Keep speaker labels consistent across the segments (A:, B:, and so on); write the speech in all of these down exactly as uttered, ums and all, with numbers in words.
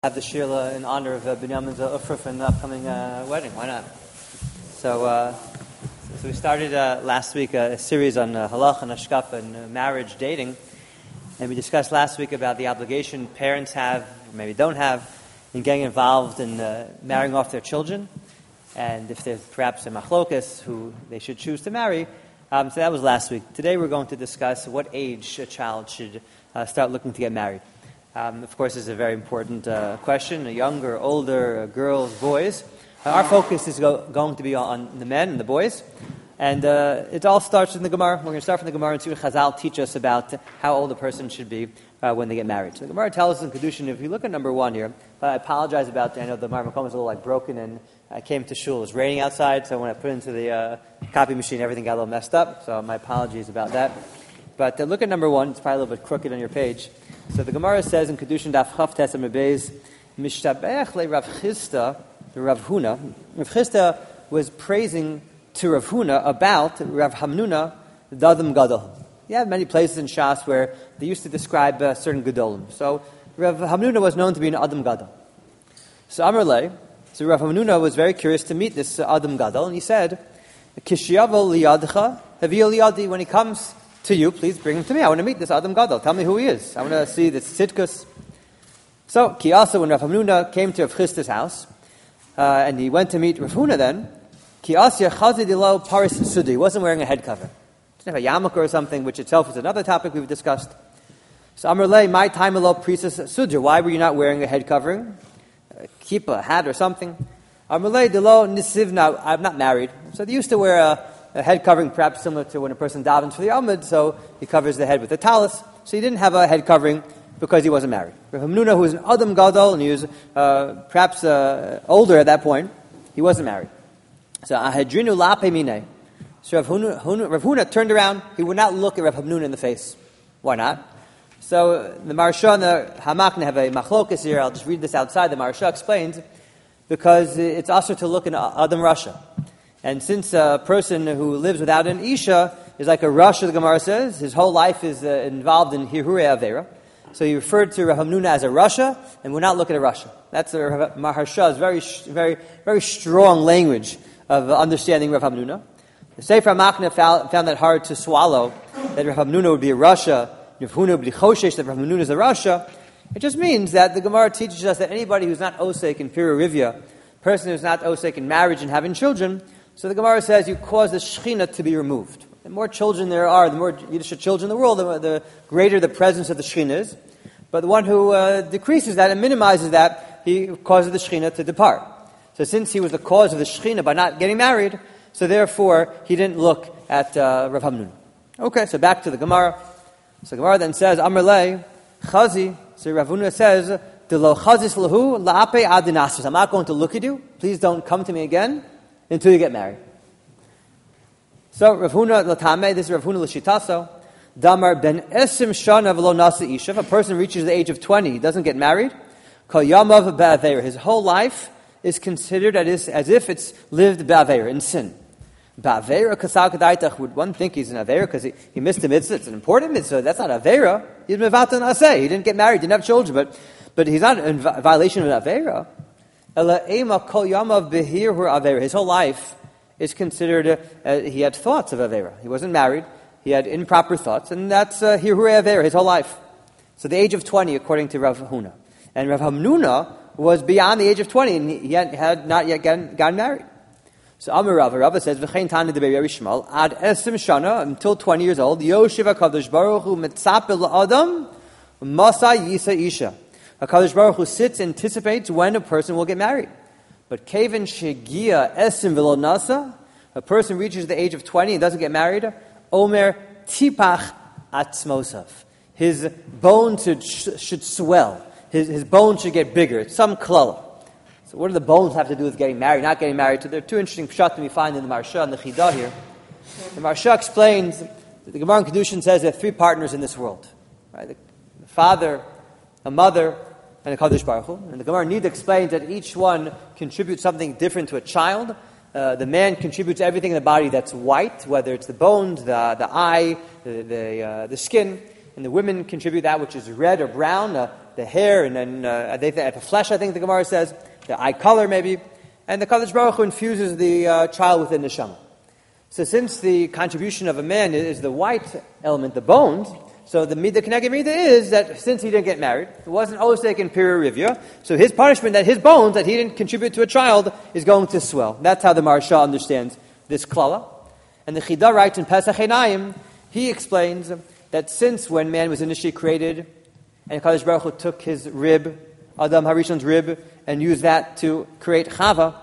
A: Have the shirla in honor of uh, Binyamin's uh, Ufruf and the upcoming uh, wedding. Why not? So, uh, so we started uh, last week uh, a series on uh, halach and hashkafa and uh, marriage, dating, and we discussed last week about the obligation parents have, or maybe don't have, in getting involved in uh, marrying off their children, and if there's perhaps a machlokas who they should choose to marry. Um, so that was last week. Today we're going to discuss what age a child should uh, start looking to get married. Um, of course, this is a very important uh, question, younger, older, uh, girls, boys. Uh, our focus is go- going to be on the men and the boys. And uh, it all starts in the Gemara. We're going to start from the Gemara and see what Chazal teach us about how old a person should be uh, when they get married. So the Gemara tells us in Kedushin, if you look at number one here, uh, I apologize about, I know the Gemara Makom is a little like broken, and I came to shul, it was raining outside, so when I put it into the uh, copy machine, everything got a little messed up, so my apologies about that. But uh, look at number one, it's probably a little bit crooked on your page. So the Gemara says in Kedushin Daf Chaf Tes Amud Beis, Mishtabech le Rav Chisda, the Rav Huna. Rav Chisda was praising to Rav Huna about Rav Hamnuna, the Adam Gadol. You have many places in Shas where they used to describe uh, certain Gedolim. So Rav Hamnuna was known to be an Adam Gadol. So Amar Le, so Rav Hamnuna was very curious to meet this uh, Adam Gadol, and he said, Kishiyavo liyadcha, haviyo liyadi, when he comes to you, please bring him to me. I want to meet this Adam Gadol. Tell me who he is. I want to see this tzidkus. So, Kiyasa, when Rav Hamnuna came to Rav Chisda's house, uh, and he went to meet Rav Huna then, Kiyasya chazidilo paris sudi. He wasn't wearing a head cover. He didn't have a yarmulke or something, which itself is another topic we've discussed. So, Amar Le, my time alo prisus sudra. Why were you not wearing a head covering? A kippah, a hat or something? Amar Le, delo nisivna. I'm not married. So they used to wear a A head covering, perhaps similar to when a person davens for the Amud, so he covers the head with a talis. So he didn't have a head covering because he wasn't married. Rav Hamnuna, who was an Adam Gadol, and he was uh, perhaps uh, older at that point, he wasn't married. So Ahadrinu lape mine. So Rav Huna, Huna, Rav Huna turned around. He would not look at Rav Hamnuna in the face. Why not? So the Maharsha and the Hamakna have a machlokas here. I'll just read this outside. The Maharsha explains, because it's also to look in Adam Rasha. And since a person who lives without an Isha is like a Rasha, the Gemara says, his whole life is uh, involved in Hirurei Avera. So he referred to Rav Hamnuna as a Rasha, and would not look at a Rasha. That's the Maharsha's very, very, very strong language of understanding Rav Hamnuna. The Sefer HaMachna found, found that hard to swallow, that Rav Hamnuna would be a Rasha, Rav Huna would be Choshesh, that Rav Hamnuna is a Rasha. It just means that the Gemara teaches us that anybody who's not Osek in Pira Rivya, person who's not Osek in marriage and having children, so the Gemara says you cause the Shechina to be removed. The more children there are, the more Yiddish children in the world, the, the greater the presence of the Shechina is. But the one who uh, decreases that and minimizes that, he causes the Shechina to depart. So since he was the cause of the Shechina by not getting married, so therefore he didn't look at uh, Rav Hamnuna. Okay, so back to the Gemara. So the Gemara then says, Amar Le, Chazi, so Rav Hamnuna says, Delo chazis lahu la'ape adinasis. I'm not going to look at you. Please don't come to me again until you get married. So Rav Huna l'tameh, this is Rav Huna l'shitaso. Damar ben esim shana v'lo nasa isha. If a person reaches the age of twenty, he doesn't get married. Kol yamav ba'aveira. His whole life is considered as, as if it's lived ba'aveira, in sin. Ba'aveira kasal kadaitach. Would one think he's an aveira because he, he missed a mitzvah? It's an important mitzvah. That's not aveira. He's mevatan aseh. He didn't get married, didn't have children, but but he's not in violation of aveira. His whole life is considered, uh, he had thoughts of Avera. He wasn't married. He had improper thoughts, and that's uh, Hirurei Avera, his whole life. So the age of twenty, according to Rav Huna. And Rav Hamnuna was beyond the age of twenty, and he had, had not yet gotten, gotten married. So Amar Rava, Rava says, V'chein tani de Be'eri Shmuel, ad esim shana, until twenty years old, Yoshiv HaKadosh Baruch Hu mitzapeh la'adam, masa yisa isha. HaKadosh Baruch Hu sits and anticipates when a person will get married. But Kevin Shegia Esim V'lo Nasa, a person reaches the age of twenty and doesn't get married, Omer Tipach Atzmosav. His bones should, should swell. His, his bones should get bigger. It's some klala. So what do the bones have to do with getting married, not getting married? So there are two interesting pshatim we find in the Maharsha and the Chidah here. The Maharsha explains that the Gemara in Kedushin says there are three partners in this world. Right? The father, a mother, and the Kadosh Baruch Hu. And the Gemara Nida explains that each one contributes something different to a child. Uh, the man contributes everything in the body that's white, whether it's the bones, the the eye, the the, uh, the skin. and the women contribute that which is red or brown, uh, the hair, and then uh, they, the flesh, I think the Gemara says, the eye color maybe, and the Kadosh Baruch Hu infuses the uh, child with the neshama. So since the contribution of a man is the white element, the bones, so the midah keneged midah is that since he didn't get married, it wasn't osek in piri rivya, so his punishment that his bones that he didn't contribute to a child is going to swell. That's how the Maharsha understands this klala. And the Chida writes in Pesach Einayim, he explains that since when man was initially created, and Kadosh Baruch Hu took his rib, Adam Harishon's rib, and used that to create Chava,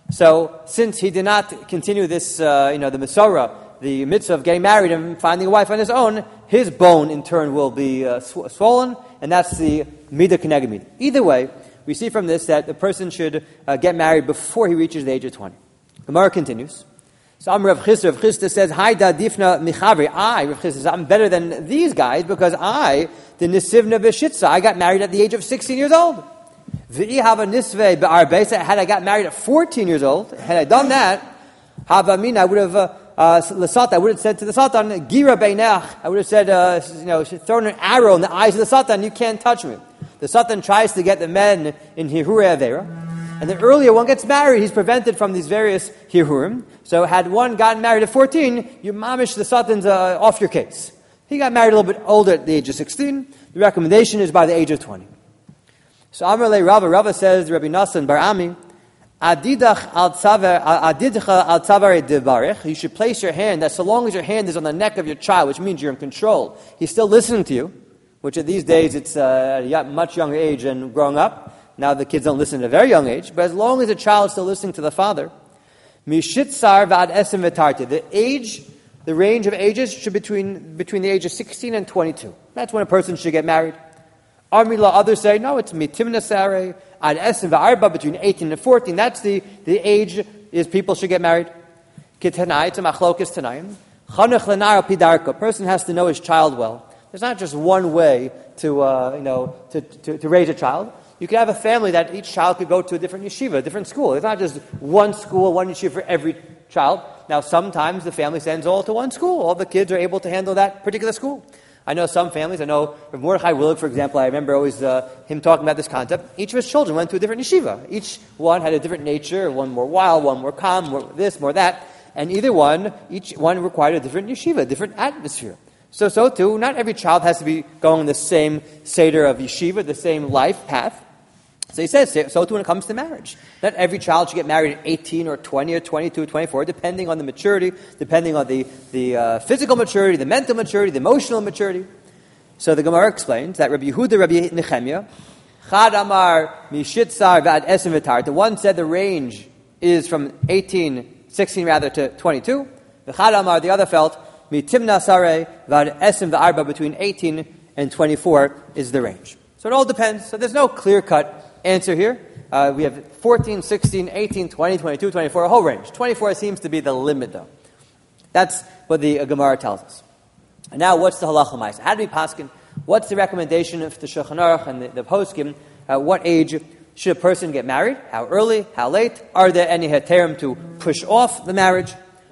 A: so since he did not continue this, uh, you know, the Masorah, the mitzvah of getting married and finding a wife on his own, his bone in turn will be uh, sw- swollen, and that's the midah keneged midah. Either way, we see from this that the person should uh, get married before he reaches the age of twenty. Gemara continues. So I'm Rav Chisda. Rav Chisda says, "Hi da difna michavri." I, Rav Chisda says, I'm better than these guys because I, the nisivna b'shitza, I got married at the age of sixteen years old. V'i hava nisve be'arbesa. Had I got married at fourteen years old, had I done that, hava min, I would have uh, uh, lesat. I would have said to the satan, gira beinach. I would have said, uh, you know, thrown an arrow in the eyes of the satan. You can't touch me. The satan tries to get the men in hirurei avera, and then earlier one gets married, he's prevented from these various hirurim. So had one gotten married at fourteen, you mamish the satan's uh, off your case. He got married a little bit older at the age of sixteen. The recommendation is by the age of twenty. So Amar le Rava, Rava says, Rabbi Nassan Bar Ami, Adidach al tzavar, adidcha al tzavar devarech. You should place your hand, that so long as your hand is on the neck of your child, which means you're in control. He's still listening to you, which at these days it's uh, at a much younger age than growing up. Now the kids don't listen at a very young age, but as long as the child is still listening to the father, mishitzar v'ad esem v'tarti. The age, the range of ages should be between between the age of sixteen and twenty-two. That's when a person should get married. Amrila, others say, no, it's mitimna sarei, ad esem v'arba, between eighteen and fourteen. That's the, the age is people should get married. Kitanai, it's a machlokes tanayim. Chanech lenar pidarka. A person has to know his child well. There's not just one way to, uh, you know, to, to, to raise a child. You could have a family that each child could go to a different yeshiva, a different school. It's not just one school, one yeshiva for every child. Now, sometimes the family sends all to one school. All the kids are able to handle that particular school. I know some families, I know Mordechai Willig, for example, I remember always uh, him talking about this concept. Each of his children went to a different yeshiva. Each one had a different nature, one more wild, one more calm, more this, more that. And either one, each one required a different yeshiva, a different atmosphere. So, so too, not every child has to be going the same seder of yeshiva, the same life path. So he says, so too when it comes to marriage. Not every child should get married at eighteen or twenty or twenty-two or twenty-four, depending on the maturity, depending on the, the uh, physical maturity, the mental maturity, the emotional maturity. So the Gemara explains that Rabbi Yehuda, Rabbi Nechemia, Chad Amar Mishitzar Vad Esem V'tar. The one said the range is from eighteen, sixteen rather, to twenty-two. The Chad Amar, the other felt, Mitimna Sarei Vad Esem V'arba, between eighteen and twenty-four is the range. So it all depends. So there's no clear-cut answer here. Uh, we have fourteen, sixteen, eighteen, twenty, twenty-two, twenty-four, a whole range. twenty-four seems to be the limit, though. That's what the uh, Gemara tells us. And now, what's the halacha ma'aseh? How do we paskin? What's the recommendation of the Shulchan Aruch and the, the poskim? Uh, what age should a person get married? How early? How late? Are there any heterim to push off the marriage?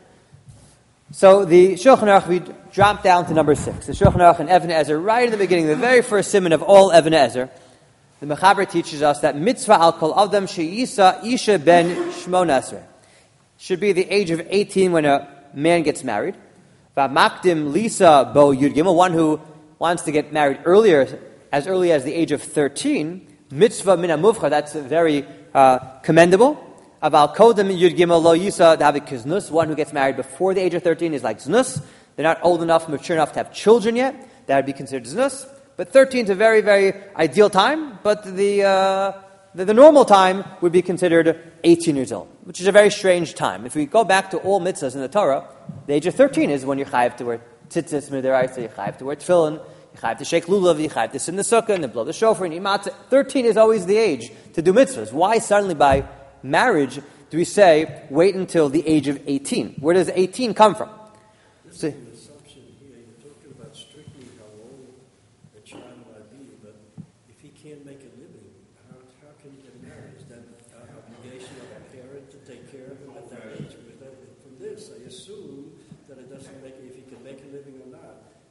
A: So the Shulchan Aruch, we drop down to number six. The Shulchan Aruch and Even Ezer, right in the beginning, the very first siman of all Even Ezer, the Mechaber teaches us that mitzvah al kol adam she'isa isha ben shmon esrei should be the age of eighteen when a man gets married. V'makdim lisa bo yud gimel, one who wants to get married earlier, as early as the age of thirteen. Mitzvah min hamuvcha, that's very uh, commendable. Aval kodem yud gimel lo yisa david kiznus, one who gets married before the age of thirteen is like znus. They're not old enough, mature enough to have children yet. That would be considered znus. But thirteen is a very, very ideal time, but the, uh, the the normal time would be considered eighteen years old, which is a very strange time. If we go back to all mitzvahs in the Torah, the age of thirteen is when you're chayav to wear tzitzis midiraisa, you're chayav to wear tefillin, you're chayav to shake lulav, you're chayav to sit in the sukkah, and blow the shofar, and eat matzah. thirteen is always the age to do mitzvahs. Why suddenly by marriage do we say, wait until the age of eighteen? Where does eighteen come from? So,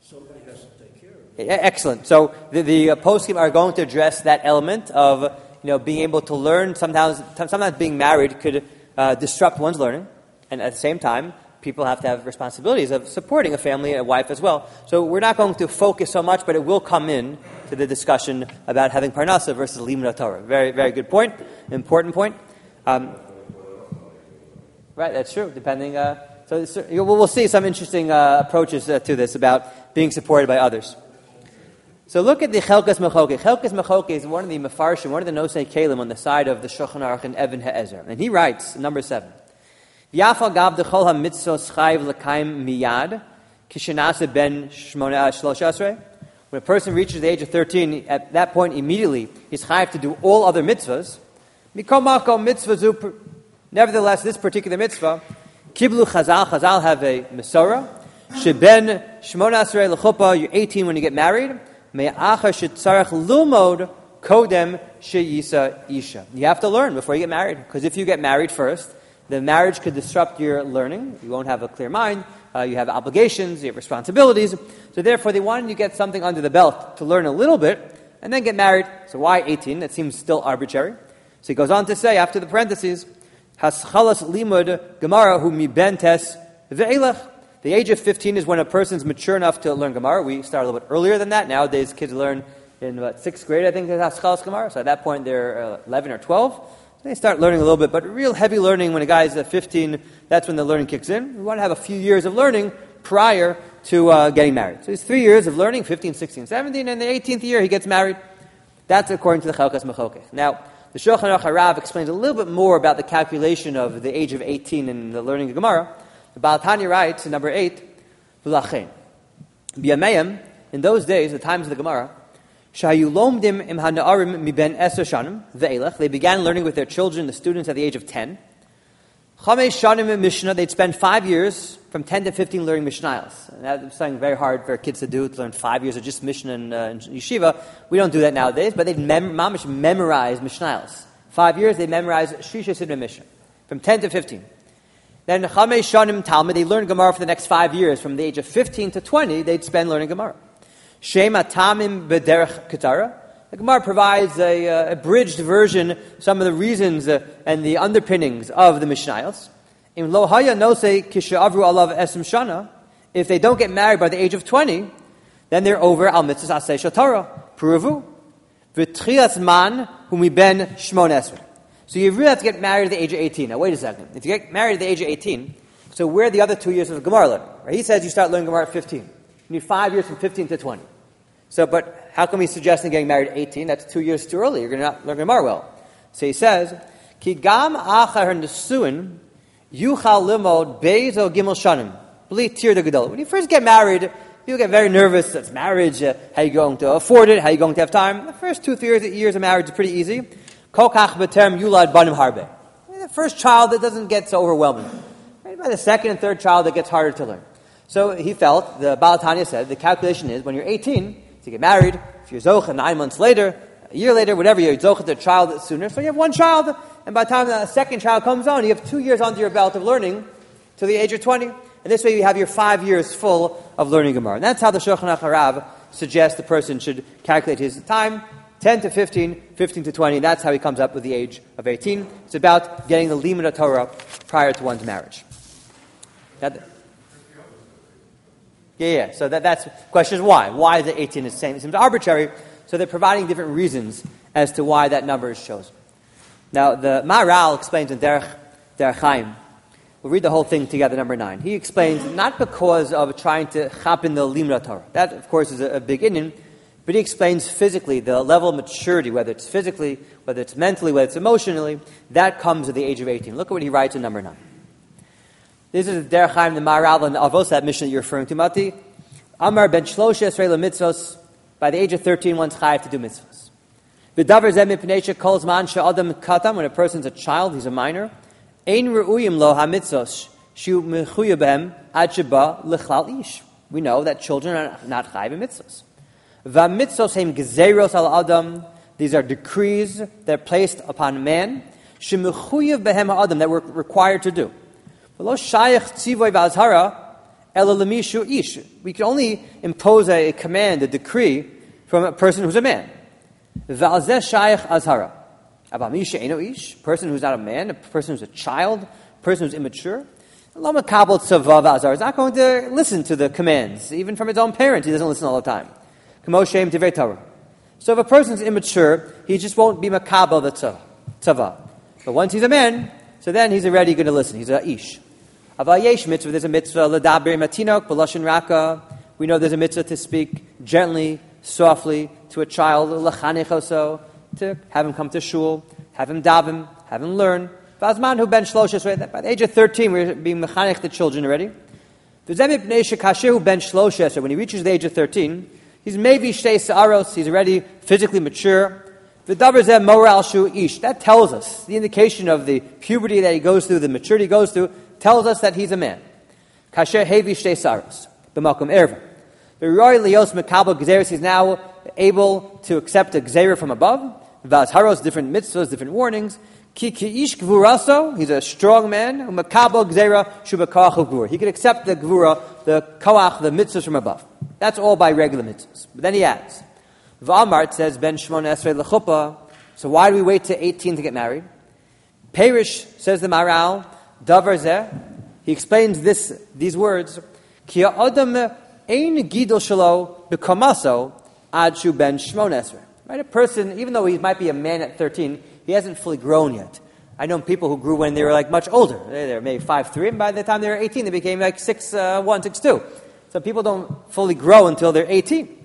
B: Somebody has to take care of it.
A: Yeah, excellent. So the, the uh, poskim are going to address that element of you know being able to learn. Sometimes, sometimes being married could uh, disrupt one's learning, and at the same time, people have to have responsibilities of supporting a family, a wife as well. So we're not going to focus so much, but it will come in to the discussion about having parnasa versus limud Torah. Very, very good point. Important point. Um, right, that's true. Depending, uh, so, so we'll see some interesting uh, approaches uh, to this about being supported by others. So look at the Chelkas Mechoke. Chelkas Mechoke is one of the Mefarshim, one of the Nosei Kelim on the side of the Shulchan Aruch and Even HaEzer. And he writes, number seven, Yafal gav dechol ha-mitzvos chayv l'kaim miyad kishenase ben shmona shlosh asrei. When a person reaches the age of thirteen, at that point immediately he's chayv to do all other mitzvahs. Mikom makom mitzvah zu. Nevertheless, this particular mitzvah, kiblu chazal. Chazal have a mesora. Sheben shmona asrei l'chuppah. You're eighteen when you get married. Me'achar shetzarach lulmod kodem sheyisa isha. You have to learn before you get married, because if you get married first, the marriage could disrupt your learning. You won't have a clear mind. Uh, you have obligations. You have responsibilities. So therefore, they wanted you to get something under the belt to learn a little bit and then get married. So why eighteen? That seems still arbitrary. So he goes on to say, after the parentheses, Haschalas limud Gemara hu mi ben tes ve'elech. The age of fifteen is when a person's mature enough to learn Gemara. We start a little bit earlier than that. Nowadays, kids learn in what, sixth grade, I think, Haschalas Gemara. So at that point, they're uh, eleven or twelve. They start learning a little bit, but real heavy learning when a guy's at fifteen, that's when the learning kicks in. We want to have a few years of learning prior to uh, getting married. So it's three years of learning, fifteen, sixteen, seventeen, and the eighteenth year he gets married. That's according to the Chelkas Mechokech. Now, the Shulchan Aruch Harav explains a little bit more about the calculation of the age of eighteen in the learning of Gemara. The Baal Tanya writes in number eight, V'lachein. B'yameim, in those days, the times of the Gemara, they began learning with their children, the students, at the age of ten. They'd spend five years, from ten to fifteen, learning Mishnayos. And that's something very hard for kids to do, to learn five years of just Mishnah and, uh, and Yeshiva. We don't do that nowadays, but they'd mem- mamish memorize Mishnayos. Five years, they memorize Shisha Sidra Mishnah, from ten to fifteen. Then Chamei Shanim Talmud, they learned Gemara for the next five years. From the age of fifteen to twenty, they'd spend learning Gemara. Shema Tamim B'derech Ketara. The Gemara provides a, uh, abridged version, some of the reasons uh, and the underpinnings of the Mishnayos. In Lo Haya Nosei Kisha Avru Alav Esem Shana, if they don't get married by the age of twenty, then they're over Al Mitzvahs Aseh Shotara. Puravu. V'tchias Man Humi Ben Shmon Esrei. So you really have to get married at the age of eighteen. Now wait a second. If you get married at the age of eighteen, so where are the other two years of Gemara learning? Right? He says you start learning Gemara at fifteen. You need five years from fifteen to twenty. So, but how come he's suggesting getting married at eighteen? That's two years too early. You're going to not learn Gemara well. So he says, Ki gam achar nesuin yuchal limod bezo gimel shanim bli tir de gadol. When you first get married, people get very nervous. It's marriage. Uh, how are you going to afford it? How are you going to have time? The first two, three years, years of marriage is pretty easy. Kokach beterm yulad banim harbe. The first child, that doesn't get so overwhelming. Right? By the second and third child, it gets harder to learn. So he felt, the Baal Tanya said, the calculation is when you're eighteen, to get married, if you're zocha nine months later, a year later, whatever, you're zocha to a child sooner. So you have one child, and by the time the second child comes on, you have two years under your belt of learning to the age of twenty. And this way you have your five years full of learning Gemara. And that's how the Shulchan Aruch Harav suggests the person should calculate his time, ten to fifteen, fifteen to twenty, and that's how he comes up with the age of eighteen. It's about getting the limud Torah prior to one's marriage. That, Yeah, yeah. So that, that's the question is why? Why is it eighteen the same? It seems arbitrary. So they're providing different reasons as to why that number is chosen. Now, the Maharal explains in Derech, Derech Chaim. We'll read the whole thing together, number nine. He explains, not because of trying to chap in the limud Torah. That, of course, is a, a big inyan. But he explains physically, the level of maturity, whether it's physically, whether it's mentally, whether it's emotionally, that comes at the age of eighteen. Look at what he writes in number nine. This is Derech Chaim, the Maharal, and the Avos, that mission that you're referring to, Mati. Amar ben shlosha esrei mitzvos. By the age of thirteen, one's chayav to do mitzvos. V'davar zeh mipnei shekol zman she'adam katam. When a person's a child, he's a minor. Ein re'uyim lo ha-mitzvos shu mechuya behem ad sheba l'chlal ish. We know that children are not chayav in mitzvos. V'mitzvos heim gezeros al adam. These are decrees that are placed upon man. She'mechuya behem ha'adam, that we're required to do. And ela lemishu ish. We can only impose a, a command, a decree, from a person who's a man. V'alzeh shayach azhara. About misha eno ish, person who's not a man, a person who's a child, a person who's immature. Lo makabel tzava v'azhara is not going to listen to the commands, even from his own parents. He doesn't listen all the time. Kamo shem divrei Torah. So if a person's immature, he just won't be makabel the tzava. But once he's a man, so then he's already going to listen. He's a ish. Aval yesh mitzvah. There's a mitzvah l'daber matinok b'lashon raka. We know there's a mitzvah to speak gently, softly to a child, l'chanech oso, to have him come to shul, have him daven, have him learn. V'azman hu ben shloshes. By the age of thirteen, we're being mechanech the children already. V'zem mipnei shekasher hu ben shloshes. When he reaches the age of thirteen, he's maybe shtei sa'aros. He's already physically mature. V'davar zeh moral shu ish. That tells us the indication of the puberty that he goes through, the maturity he goes through, tells us that he's a man. Kasher hevi shtei sa'aros b'malkum erva. V'roi lios mekabel gzeres. He's now able to accept a gzera from above. V'azharos, different mitzvahs, different warnings. Ki ki ish gvuraso. He's a strong man. Mekabel gzera shu b'koach gvura. He can accept the gvura, the koach, the mitzvahs from above. That's all by regular mitzvahs. But then he adds, V'amar, it says, Ben Shmon Esrei L'chuppah. So why do we wait to eighteen to get married? Perish, says the Maral, Davar Zeh. He explains this, these words, Ki ha'adam ein gidol shelo b'kamaso ad shu ben Shmon Esrei. Right? A person, even though he might be a man at thirteen, he hasn't fully grown yet. I know people who grew when they were like much older. They were maybe five three, and by the time they were eighteen, they became like six one, six two. So people don't fully grow until they're eighteen.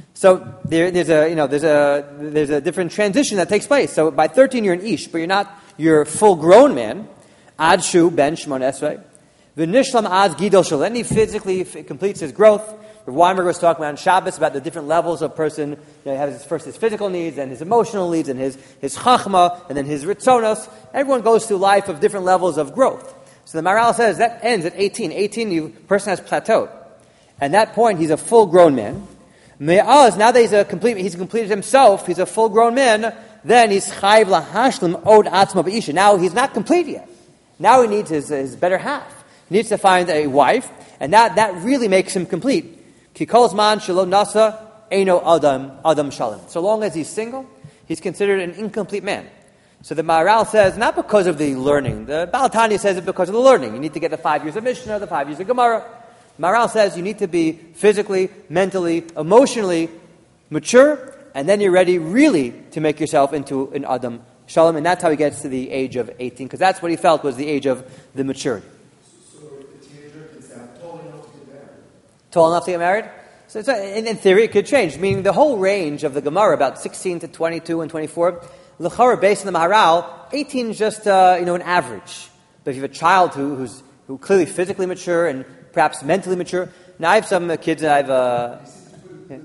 A: So there, there's a, you know, there's a, there's a different transition that takes place. So by thirteen, you're an ish, but you're not, you're a full-grown man. Ad shu ben Shmon Esrei. V'nishlam az gidol shel. Then he physically f- completes his growth. Rav Weinberg was talking about on Shabbos about the different levels of person. You know, he has his, first his physical needs, and his emotional needs, and his, his chachma, and then his ritzonos. Everyone goes through life of different levels of growth. So the Maral says that ends at eighteen. eighteen, the person has plateaued. At that point, he's a full-grown man. Me'az, now that he's a complete, he's completed himself, he's a full-grown man, then he's chayv lahashlim od atzma b'isha. Now he's not complete yet. Now he needs his, his better half. He needs to find a wife, and that, that really makes him complete. Ki kol zman shelo nasa eino adam adam shalom. So long as he's single, he's considered an incomplete man. So the Maharal says, not because of the learning. The Baal Tanya says it because of the learning. You need to get the five years of Mishnah, the five years of Gemara. Maharal says you need to be physically, mentally, emotionally mature, and then you're ready really to make yourself into an Adam Shalom. And that's how he gets to the age of eighteen, because that's what he felt was the age of the maturity.
B: So a teenager is that tall enough to get married?
A: Tall enough to get married? So it's a, in, in theory, it could change. Meaning the whole range of the Gemara, about sixteen to twenty-two and twenty-four, l'chara, based on the Maharal, eighteen is just uh, you know an average. But if you have a child who, who's who clearly physically mature and perhaps mentally mature. Now I have some uh, kids that I've. Uh, yeah.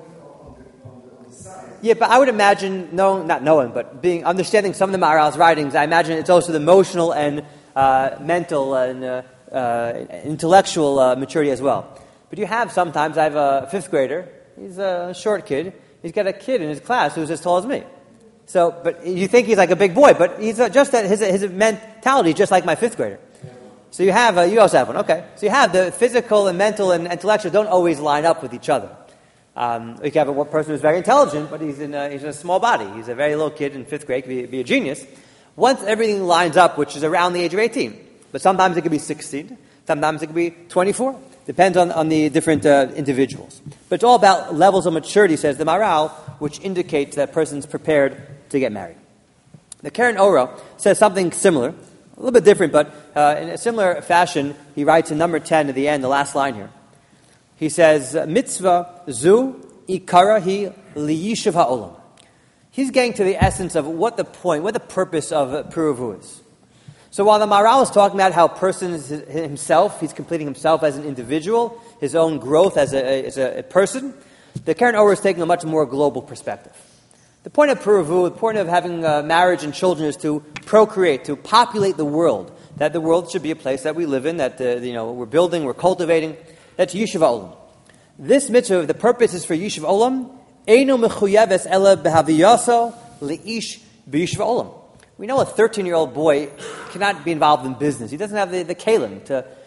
A: yeah, but I would imagine, no, not knowing, but being understanding some of the Maharal's writings. I imagine it's also the emotional and uh, mental and uh, uh, intellectual uh, maturity as well. But you have sometimes. I have a fifth grader. He's a short kid. He's got a kid in his class who's as tall as me. So, but you think he's like a big boy, but he's uh, just that his his mentality is just like my fifth grader. So you have, uh, you also have one, okay. So you have the physical and mental and intellectual don't always line up with each other. Um, you can have a person who's very intelligent, but he's in, a, he's in a small body. He's a very little kid in fifth grade, could be, be a genius. Once everything lines up, which is around the age of eighteen. But sometimes it could be sixteen, sometimes it could be twenty-four. Depends on, on the different uh, individuals. But it's all about levels of maturity, says the Maharal, which indicates that person's prepared to get married. The Karen Ora says something similar. A little bit different, but uh, in a similar fashion, he writes in number ten at the end, the last line here. He says, Mitzvah zu ikara hi liyishav ha'olam. He's getting to the essence of what the point, what the purpose of uh, Puruvu is. So while the Maharal is talking about how a person is himself, he's completing himself as an individual, his own growth as a, as a, a person, the Karen Ora is taking a much more global perspective. The point of Puruvu, the point of having uh, marriage and children is to procreate, to populate the world. That the world should be a place that we live in, that uh, you know we're building, we're cultivating. That's Yishuv Olam. This mitzvah, the purpose is for Yishuv Olam. Eino mechuyeves ela behaviyaso leish b'Yishuv Olam. We know a thirteen-year-old boy cannot be involved in business. He doesn't have the, the kalim to,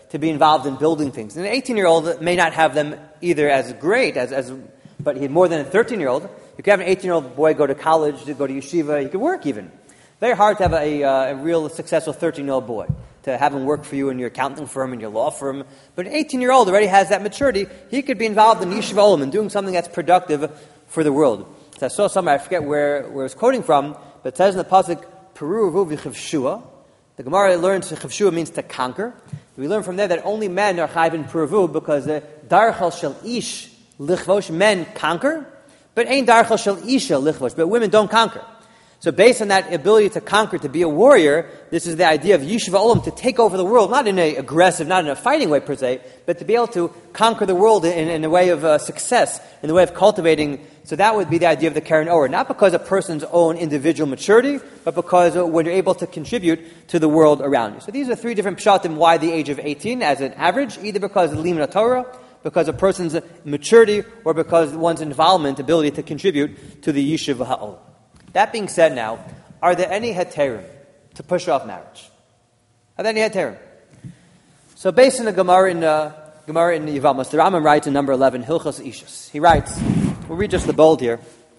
A: to be involved in building things. And an eighteen-year-old may not have them either as great, as, as but he had more than a thirteen-year-old. You could have an eighteen-year-old boy go to college, to go to yeshiva, he could work even. Very hard to have a, uh, a real successful thirteen-year-old boy, to have him work for you in your accounting firm, in your law firm. But an eighteen-year-old already has that maturity. He could be involved in yeshiva olam and doing something that's productive for the world. So I saw somewhere, I forget where, where it's quoting from, but it says in the pasuk, Peru Ruvi Chavshua. The Gemara learns that Chavshua means to conquer. We learn from there that only men are chayv in Peru because the darchal shel ish lichvosh, men conquer, but ain't darchal shel isha lichvosh, but women don't conquer. So based on that ability to conquer, to be a warrior, this is the idea of yeshiva olam, to take over the world, not in an aggressive, not in a fighting way per se, but to be able to conquer the world in, in a way of uh, success, in the way of cultivating. So that would be the idea of the Karen Or, not because of a person's own individual maturity, but because uh, when you're able to contribute to the world around you. So these are three different pshatim why the age of eighteen as an average, either because of limud Torah, because of a person's maturity, or because of one's involvement, ability to contribute to the yeshiva ha'olam. That being said now, are there any heterim to push off marriage? Are there any heterim? So based on the Gemara in uh, Gemara in Yevamos, the Rambam writes in number eleven, Hilchos Ishus. He writes, we'll read just the bold here.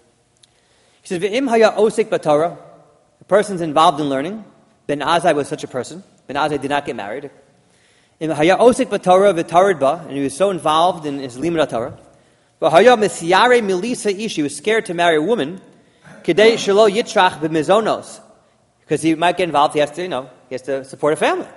A: He says, V'im haya osik b'Torah, the person's involved in learning. Ben Azai was such a person. Ben Azai did not get married. Im haya osik b'Torah v'tarid ba, and he was so involved in his limud Torah. V'haya misyare milisa ish, he was scared to marry a woman. Kedei shelo yitrach b'mizonos, because he might get involved. He has to, you know, he has to support a family.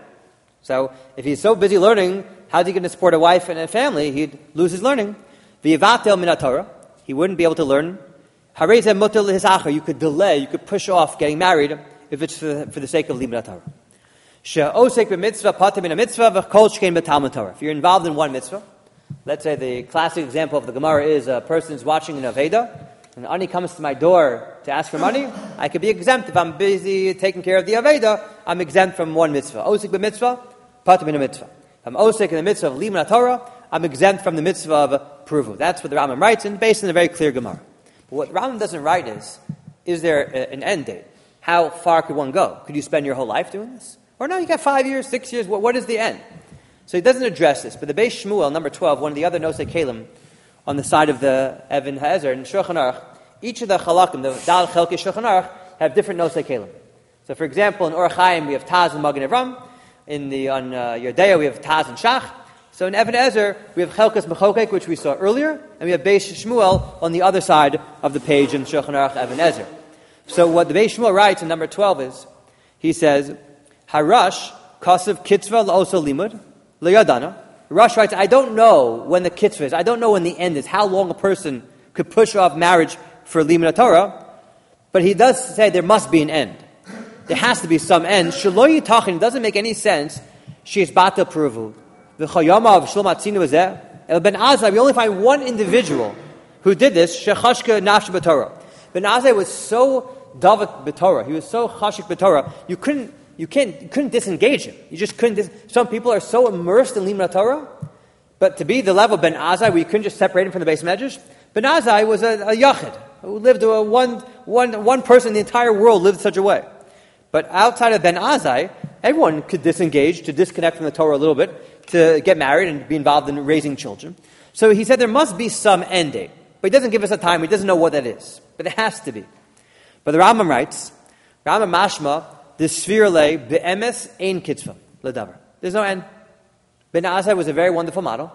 A: So if he's so busy learning, how's he going to support a wife and a family? He'd lose his learning. V'yivatel min Torah, he wouldn't be able to learn. Harei zeh mutar lehisacher, you could delay, you could push off getting married if it's for, for the sake of limud Torah. She'osek b'mitzvah pater min mitzvah v'kol shkein b'talmud Torah. If you're involved in one mitzvah, let's say the classic example of the Gemara is a person is watching an Aveda, and Ani comes to my door to ask for money, I could be exempt. If I'm busy taking care of the Aveda, I'm exempt from one mitzvah. Osik b'mitzvah, pater min mitzvah. If I'm osik in the mitzvah of limud Torah, I'm exempt from the mitzvah of Peruvu. That's what the Rambam writes, and based on a very clear Gemara. But what Rambam doesn't write is, is there a, an end date? How far could one go? Could you spend your whole life doing this? Or no, you got five years, six years, what, what is the end? So he doesn't address this. But the Beis Shmuel, number twelve, one of the other Nosei Kalim, on the side of the Even HaEzer, in Shulchan Aruch, each of the Chalakim, the Dal Chelkei Shulchan Aruch, have different Nosei Kalim. So for example, in Orach Chaim, we have Taz and Magen Avram. In the, on uh, Yerdea, we have Taz and Shach. So in Even HaEzer, we have Chelkas Mechokek, which we saw earlier, and we have Beis Shmuel on the other side of the page in Shulchan Aruch Even HaEzer. So what the Beis Shmuel writes in number twelve is, he says, Harash Kasav Kitzvah La'oso Limud Le'yadana. Rush writes, I don't know when the kitzvah is, I don't know when the end is, how long a person could push off marriage for limud Torah, but he does say there must be an end. There has to be some end. Shelo yitachin, it doesn't make any sense. She is bata peruvu. The chayama of Shlomo Atzinu is there. El Ben Azai, we only find one individual who did this, shechashka nafsh b'Torah. Ben Azai was so davak b'Torah, he was so chashik b'Torah, you couldn't You can't, you couldn't disengage him. You just couldn't. Dis- Some people are so immersed in limud Torah, but to be the level of Ben Azai, where you couldn't just separate him from the Beis Medrash. Ben Azai was a, a yachid who lived a one, one, one person in the entire world lived such a way. But outside of Ben Azai, everyone could disengage, to disconnect from the Torah a little bit, to get married and be involved in raising children. So he said there must be some end date, but he doesn't give us a time. He doesn't know what that is, but it has to be. But the Rambam writes, Rambam mashma. The sphere lay be'emes ein kitzvah ledavar. There's no end. Ben Azai was a very wonderful model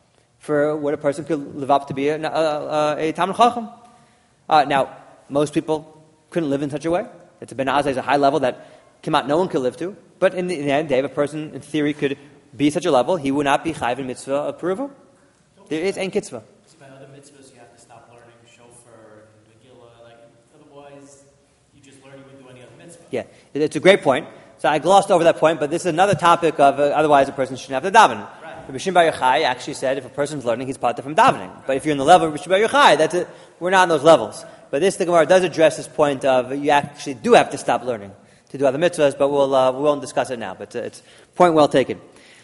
A: for what a person could live up to be a, a, a, a Talmid Chacham. Uh, now, most people couldn't live in such a way. It's a Ben Azai is a high level that Kemat no one could live to. But in the, in the end of the day, if a person, in theory, could be such a level, he would not be chayv in mitzvah of Peruva. There is ein kitzvah.
C: So by other mitzvahs, you have to stop learning shofar and Megillah. Like, otherwise, you just learn you wouldn't do any other mitzvah.
A: Yeah. It's a great point. So I glossed over that point, but this is another topic of uh, otherwise a person shouldn't have to daven.
C: Right.
A: Rabbi Shimon Bar Yochai actually said if a person's learning, he's parted from davening. But if you're in the level of Rabbi Shimon Bar Yochai, that's it. We're not on those levels. But this, the Gemara does address this point of you actually do have to stop learning to do other mitzvahs, but we'll, uh, we won't discuss it now. But uh, it's point well taken.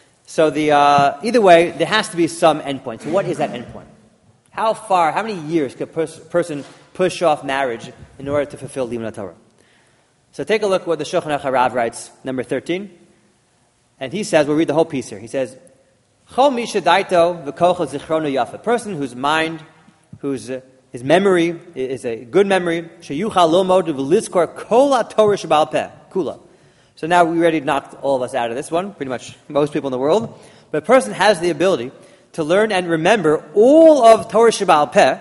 A: So the uh, either way, there has to be some endpoint. So what is that endpoint? How far, how many years could a pers- person push off marriage in order to fulfill limud Torah? So take a look at what the Shulchan Aruch Harav writes, number thirteen. And he says, we'll read the whole piece here. He says, Chol mi shedaito v'kocha zichrono yafa. A person whose mind, whose uh, his memory is a good memory, sheyuchal lomod v'lizkor kol haTorah sheba'al peh, kula. So now we already knocked all of us out of this one, pretty much most people in the world. But a person has the ability to learn and remember all of Torah sheba'al peh.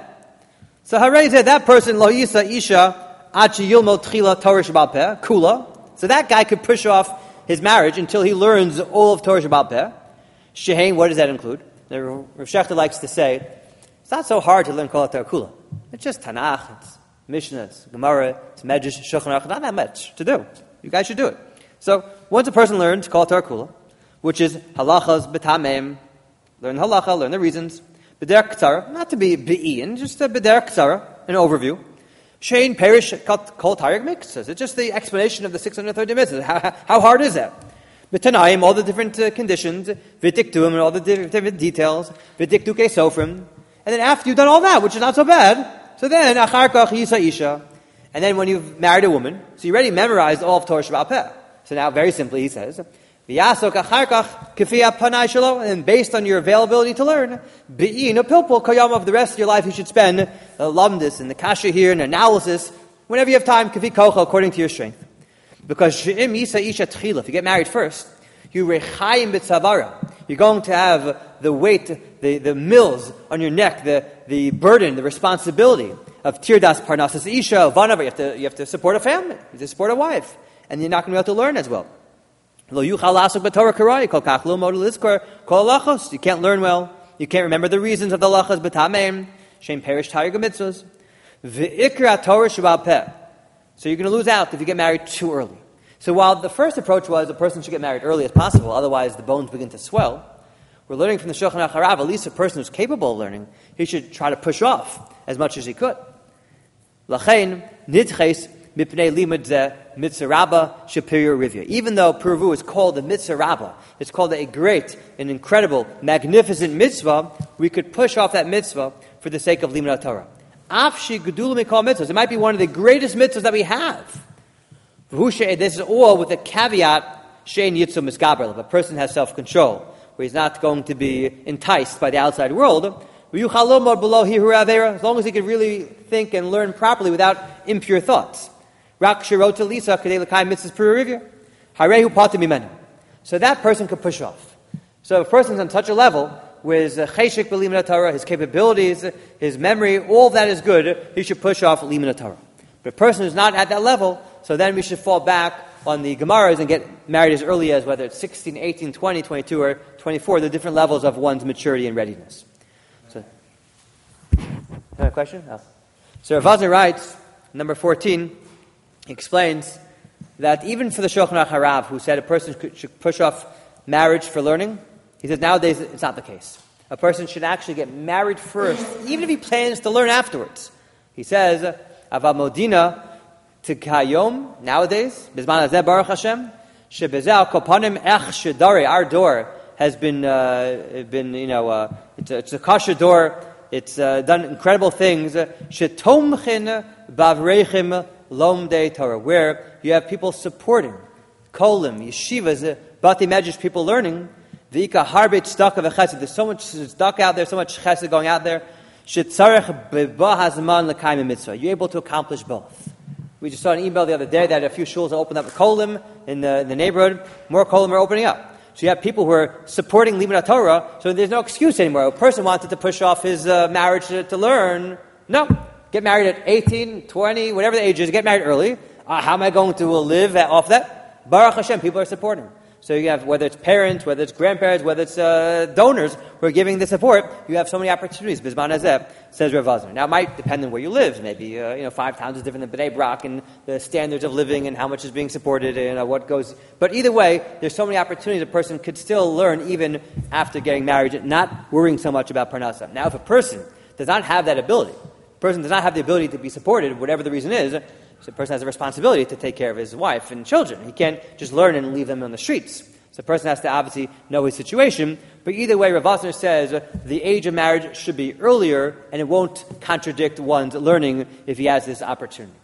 A: So Harei said that person, lo yisa isha ad sheyilmod tchila Torah sheba'al peh, kula. So that guy could push off his marriage until he learns all of Torah sheba'al peh. Shehein, what does that include? Rav Shechter likes to say, it's not so hard to learn Kol HaTorah Kula. It's just Tanakh, it's Mishnah, it's Gemara, it's Medrash, Shulchan Aruch, not that much to do. You guys should do it. So, once a person learns Kol HaTorah Kula, which is halachas b'tamim, learn halacha, learn the reasons, b'der k'tzara, not to be be'in, just a b'der k'tzara, an overview. Shein perish Kol Taryag mitzvahs. It's just the explanation of the six hundred thirty mitzvahs. How, how hard is that? B'tanayim, all the different uh, conditions, v'diktuim, and all the different, different details, v'diktuke sofrim. And then after you've done all that, which is not so bad, so then, achar kach yisa isha. And then when you've married a woman, so you already memorized all of Torah sheba'al peh. So now, very simply, he says, v'yasok achar kach k'fi panai shelo, and based on your availability to learn, be'in a pilpul kayam of the rest of your life, you should spend the lumdis and the kasha here and analysis, whenever you have time, k'fi kocha, according to your strength. Because she'im yisa isha tchila, if you get married first, you rechayim b'tzavara. You're going to have the weight, the, the mills on your neck, the, the burden, the responsibility of tirdas parnasas isha, vanavar. You have to, you have to support a family. You have to support a wife. And you're not going to be able to learn as well. Lo yuchal lasok b'torah karai, kol kach lo model lizkor, kol lachos. You can't learn well. You can't remember the reasons of the lachos b'tameim. Shem perish taryag mitzvahs. V'ikra Torah sheba'al peh. So you're going to lose out if you get married too early. So while the first approach was a person should get married early as possible, otherwise the bones begin to swell, we're learning from the Shulchan Aruch Harav, at least a person who's capable of learning, he should try to push off as much as he could. Lachein nidches mipnei limud zeh mitzvah rabbah shapir rivya. Even though Purvu is called a mitzvah rabbah, it's called a great, an incredible, magnificent mitzvah, we could push off that mitzvah for the sake of limud Torah. Afshi gedula mikol mitzvahs. It might be one of the greatest mitzvahs that we have. This is all with the caveat, shein yitzu misgaber. If a person has self-control, where he's not going to be enticed by the outside world, as long as he can really think and learn properly without impure thoughts. So that person could push off. So if a person's on such a level, with cheshik b'limud Torah, his capabilities, his memory, all of that is good, he should push off limud Torah. But a person who's not at that level, so then we should fall back on the Gemaras and get married as early as whether it's sixteen, eighteen, twenty, twenty-two, or twenty-four, the different levels of one's maturity and readiness. So, another question? Oh. So Rav Azar writes, number fourteen, he explains that even for the Shulchan Aruch Harav, who said a person should push off marriage for learning, he says nowadays it's not the case. A person should actually get married first, even if he plans to learn afterwards. He says, Ava Modina, to Kayom, nowadays, Bizman Hazeh Baruch Hashem, Shebezeh Kopanim Ech Shedari, our door has been, uh, been you know, uh, it's a, it's a kosher door, it's uh, done incredible things, Shetomchin Bavrechim Lomdei Torah, where you have people supporting, kolim, yeshivas, bati medrash, people learning, V'ika Harbe Tzedakah V'Chesed, there's so much tzedakah out there, so much chesed going out there, Shetzarech B'ba Hazman L'Kaim Mitzvah, you're able to accomplish both. We just saw an email the other day that a few shuls opened up a kolim in the, in the neighborhood. More kolim are opening up. So you have people who are supporting limud Torah, so there's no excuse anymore. A person wanted to push off his uh, marriage to, to learn. No. Get married at eighteen, twenty, whatever the age is, get married early. Uh, how am I going to uh, live off that? Baruch Hashem, people are supporting. So you have, whether it's parents, whether it's grandparents, whether it's uh, donors who are giving the support, you have so many opportunities. Bizman Hazeh, says Rav Azar. Now, it might depend on where you live. Maybe, uh, you know, five towns is different than Bnei Brak, and the standards of living and how much is being supported and uh, what goes. But either way, there's so many opportunities a person could still learn even after getting married, not worrying so much about parnasa. Now, if a person does not have that ability, a person does not have the ability to be supported, whatever the reason is, so the person has a responsibility to take care of his wife and children. He can't just learn and leave them on the streets. So the person has to obviously know his situation. But either way, Rav Azar says uh, the age of marriage should be earlier, and it won't contradict one's learning if he has this opportunity.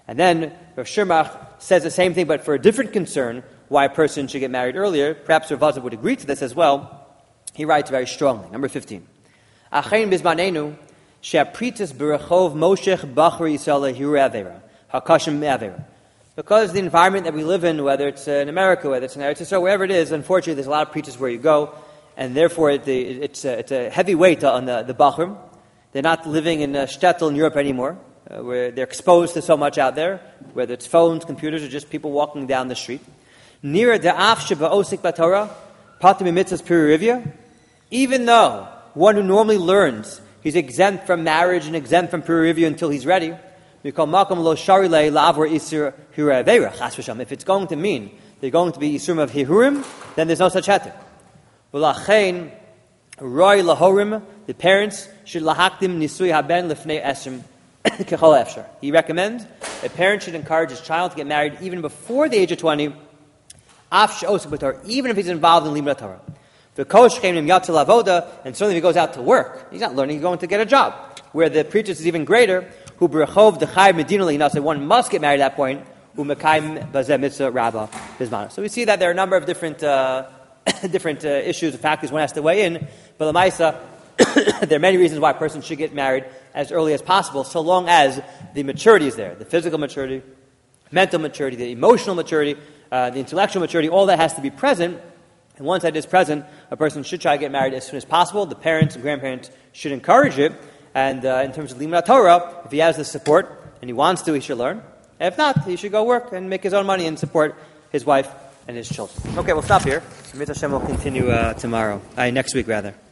A: And then Rav Shirmach says the same thing, but for a different concern, why a person should get married earlier. Perhaps Rav Vaza would agree to this as well. He writes very strongly. Number fifteen. Achein bizmanenu she'apritis berachov moshech bachar yisrael hiru avera hakashim avera. Because the environment that we live in, whether it's in America, whether it's in Eretz Yisrael, wherever it is, unfortunately, there's a lot of preachers where you go, and therefore it, it's, a, it's a heavy weight on the, the Bachrim. They're not living in a shtetl in Europe anymore, uh, where they're exposed to so much out there, whether it's phones, computers, or just people walking down the street. Nira da'af sheba osik b'Torah, patim mitzvahs pirurivya. Even though one who normally learns, he's exempt from marriage and exempt from pirurivya until he's ready, we call makom lo sharilei lavor isur hiravera chas v'sham. If it's going to mean they're going to be isurim of hirurim, then there's no such heter. V'lachein roi lahorim, the parents should lahakdim nisui haben lefnei esrim kechol efshar. He recommends a parent should encourage his child to get married even before the age of twenty, af she'osik b'Torah, even if he's involved in limud Torah. V'kosh chenim yatzil avoda, and certainly if he goes out to work, he's not learning; he's going to get a job. Where the preachers is even greater. Who berachov dechayv medina lehinasa, one must get married at that point. Who mekayim bazeh mitzvah rabba bizmana. So we see that there are a number of different uh, different uh, issues and factors one has to weigh in. But l'maisa, there are many reasons why a person should get married as early as possible, so long as the maturity is there, the physical maturity, mental maturity, the emotional maturity, uh, the intellectual maturity. All that has to be present. And once that is present, a person should try to get married as soon as possible. The parents and grandparents should encourage it. And uh, in terms of limud Torah, if he has the support and he wants to, he should learn. And if not, he should go work and make his own money and support his wife and his children. Okay, we'll stop here. Mitzvah Hashem will continue uh, tomorrow. Uh, next week, rather.